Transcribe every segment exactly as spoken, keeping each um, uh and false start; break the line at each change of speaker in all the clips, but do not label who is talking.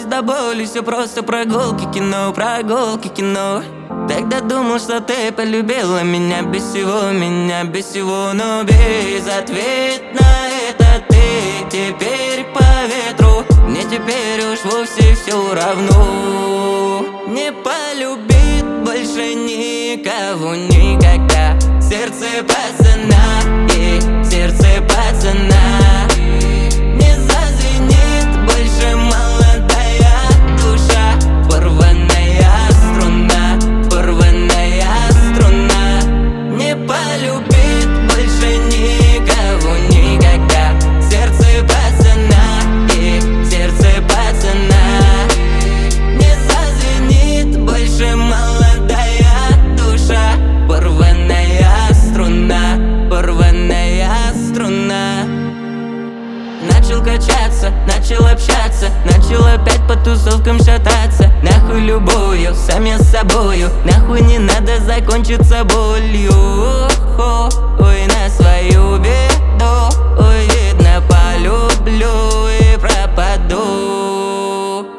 до боли, все просто прогулки, кино, прогулки, кино. Тогда думал, что ты полюбила меня без всего, меня без всего. Но безответно это ты теперь по ветру. Мне теперь уж вовсе все равно. Не полюбит больше никого никогда. Сердце пацана, и сердце пацана. Не зазвенит больше молодая душа. Порванная струна, порванная струна. Не полюбит больше никого никогда. Сердце пацана, и сердце пацана. Не зазвенит больше молодая душа. Порванная струна, порванная струна. Начал качаться, начал общаться, начал опять по тусовкам шататься. Нахуй любую, сам я с собою. Нахуй не надо закончиться болью. Ой, на свою беду. Ой, видно, полюблю и пропаду.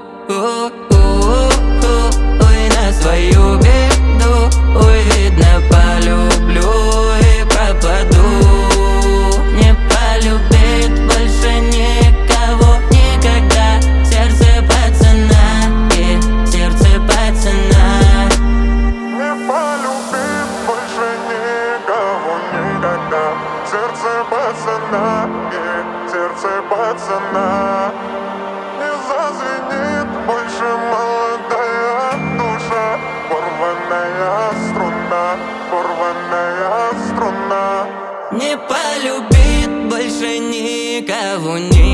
Ой, на свою беду. Ой, видно, полюблю и пропаду. Не полюбит больше никого никогда. Сердце пацана, и сердце пацана.
Не полюбит больше никого никогда. Сердце пацана, и сердце пацана. Не зазвенит больше молодая душа. Порванная струна, порванная струна.
Не полюбит больше никого никогда.